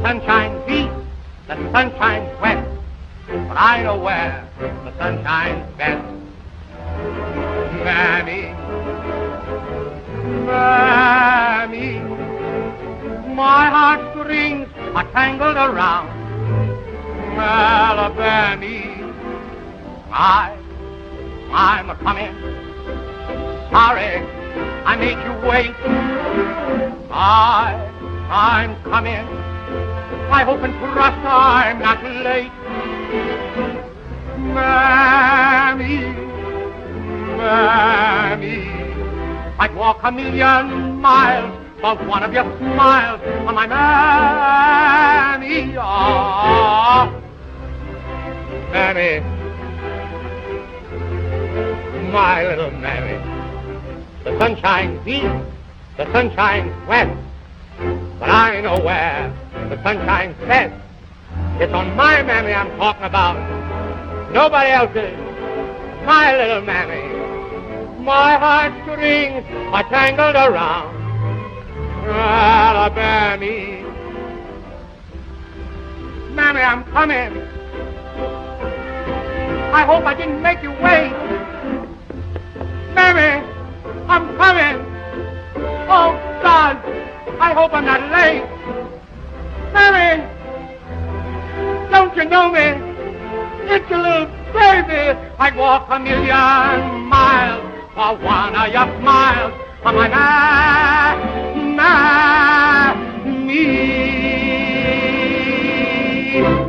sun shines east, the sun shines west, but I know where the sun shines best. Mammy, Mammy, my heartstrings are tangled around Alabama. I'm a-coming. Sorry I made you wait. I'm coming. I hope and trust I'm not late. Mammy, Mammy, I'd walk a million miles for one of your smiles on my Mammy. Oh, Mammy, my little Mammy. The sun shines east, the sun shines west, but I know where the sun shines best. It's on my Mammy I'm talking about, nobody else's. My little Mammy, my heartstrings are tangled around Alabama. Mammy, I'm coming. I hope I didn't make you wait. Mammy, I'm coming. Oh, God, I hope I'm not late. Mammy, don't you know me? It's a little baby. I'd walk a million miles for one of your smiles on my Mammy.